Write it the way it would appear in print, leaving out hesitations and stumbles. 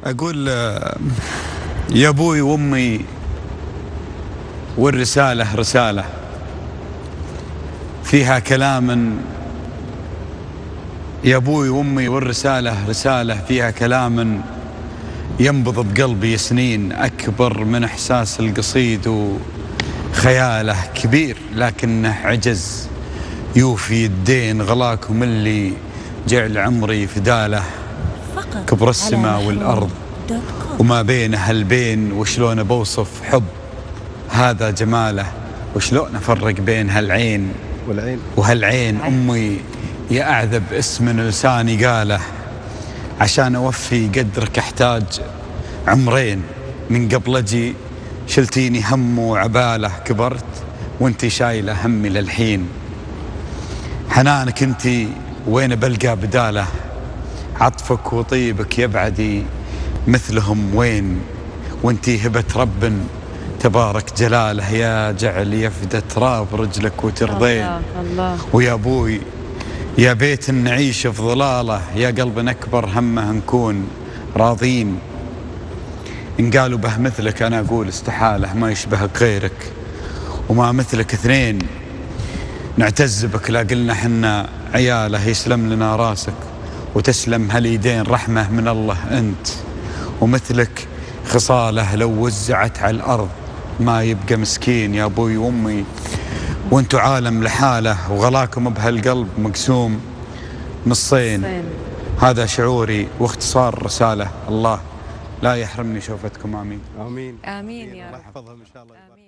أقول يا أبوي وأمي والرسالة رسالة فيها كلام. يا أبوي وأمي والرسالة رسالة فيها كلام ينبض بقلبي سنين، أكبر من إحساس القصيد وخياله كبير لكنه عجز يوفي الدين. غلاكم اللي جعل عمري فداله، كبر السماء والأرض وما بين هالبين. وشلون بوصف حب هذا جماله، وشلون أفرق بين هالعين وهالعين. أمي يا أعذب اسم لساني قاله، عشان أوفي قدرك أحتاج عمرين. من قبل أجي شلتيني هم وعباله، كبرت وانتي شايلة همي للحين. حنانك انتي وين بلقى بداله، عطفك وطيبك يبعدي مثلهم وين. وانتي هبة رب تبارك جلاله، يا جعل يفدى تراب رجلك وترضين. الله ويا أبوي يا بيت نعيش في ظلاله، يا قلب نكبر همه نكون راضين. إن قالوا به مثلك أنا أقول استحالة، ما يشبهك غيرك وما مثلك اثنين. نعتز بك لا قلنا حنا عياله، يسلم لنا راسك وتسلم هاليدين. رحمة من الله أنت ومثلك خصاله، لو وزعت على الأرض ما يبقى مسكين. يا أبوي وأمي وانتو عالم لحاله، وغلاكم بهالقلب مقسوم نصين. هذا شعوري واختصار رسالة، الله لا يحرمني شوفتكم. آمين آمين يا رب. الله يحفظهم إن شاء الله.